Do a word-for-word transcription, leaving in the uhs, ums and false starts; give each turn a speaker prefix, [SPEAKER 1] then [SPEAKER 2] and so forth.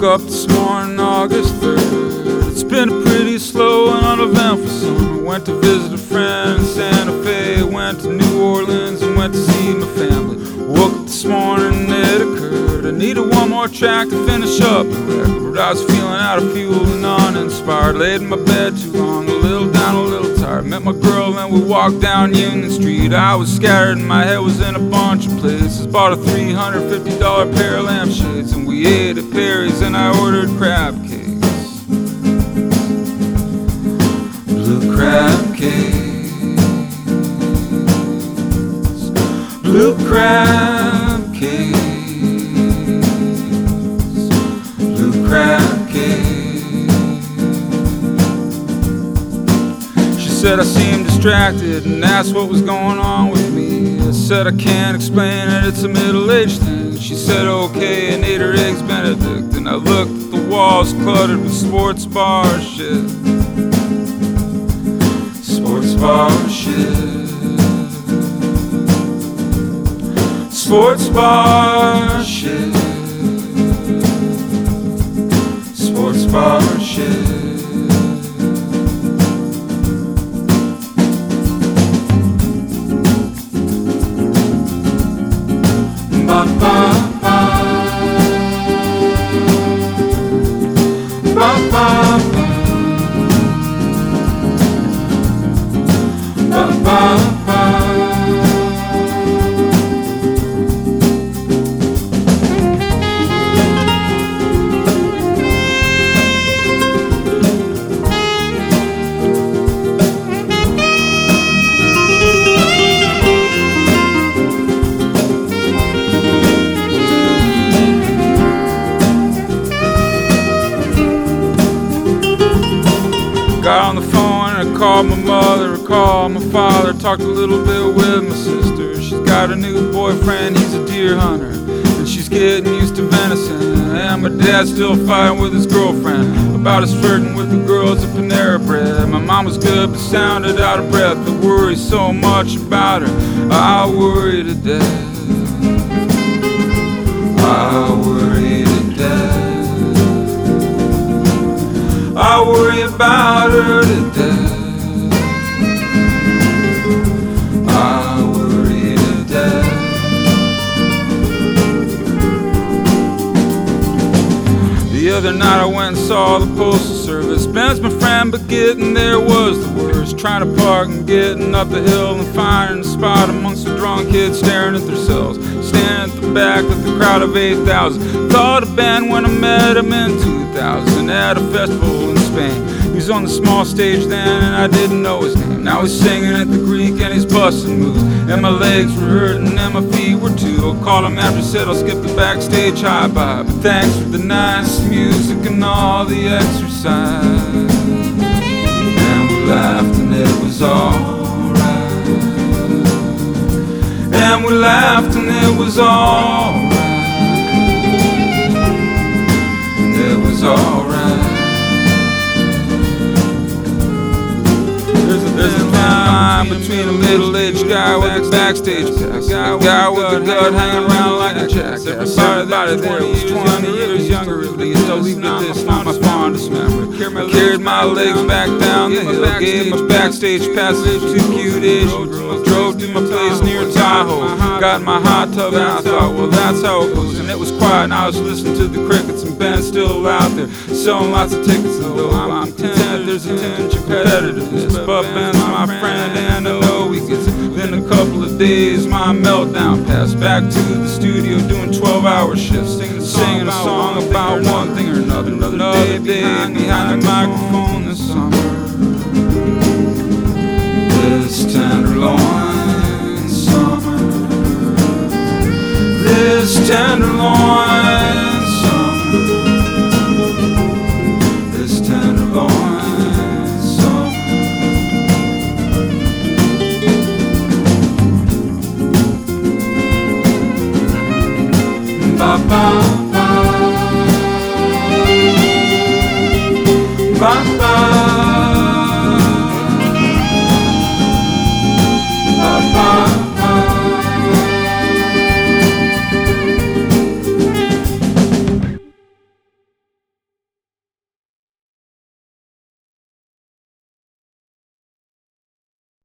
[SPEAKER 1] Woke up this morning, August third. It's been a pretty slow and uneventful summer. Went to visit a friend in Santa Fe. Went to New Orleans and went to see my family. Woke up this morning and it occurred I needed one more track to finish up the record. But I was feeling out of fuel and uninspired. Laid in my bed too long, a little down, a little tired. Met my girl and we walked down Union Street. I was scattered and my head was in a bunch of places. Bought a three hundred fifty dollar pair of lampshades and we ate at Perry's and I ordered crab cakes. Blue crab cakes. Blue crab cakes. Blue crab cakes. She said I seemed distracted and asked what was going on with me. I said I can't explain it, it's a middle-aged thing. She said okay and ate her eggs Benedict. And I looked at the walls cluttered with sports bar shit. Sports bar shit. Sports bar shit. Sports bar shit. Ba ba ba. Ba ba ba. Ba ba ba. Got on the phone and I called my mother, I called my father, talked a little bit with my sister. She's got a new boyfriend, he's a deer hunter, and she's getting used to venison. And my dad's still fighting with his girlfriend about his flirting with the girls at Panera Bread. My mom was good but sounded out of breath. I worry so much about her, I worry to death. I worry to death. I worry about her to death. I worry to death. The other night I went and saw the Postal Service. Ben's my friend, but getting there was the worst. Trying to park and getting up the hill and finding a spot amongst the drunk kids staring at themselves. Standing at the back of the crowd of eight thousand. Thought of Ben when I met him in two thousand at a festival in Spain. He was on the small stage then and I didn't know his name. Now he's singing at the Greek and he's busting moves. And my legs were hurting and my feet were too. I called him after, said I'll skip the backstage high bye. But thanks for the nice music and all the exercise. And we laughed and it was alright. And we laughed and it was alright. And it was alright. There's a, there's a line between a middle-aged guy with a backstage pass, a guy with a gut hanging around like a jackass. Everybody there was twenty years younger at least. I'll leave you this, not my fondest memory. I carried my legs back down the hill, gave my backstage passes to two cute Asian girls. Drove to my place near Tahoe, got in my hot tub and I thought, well that's how it goes. And it was quiet and I was listening to the crickets and Ben's still out there selling lots of tickets. Although I'm content, there's a tinge of competitiveness. But Ben's my friend and I know he gets it. Then a couple of days my meltdown passed. Back to the studio doing twelve hour shifts, singing, singing a song about one thing or another. Another day behind the microphone this summer.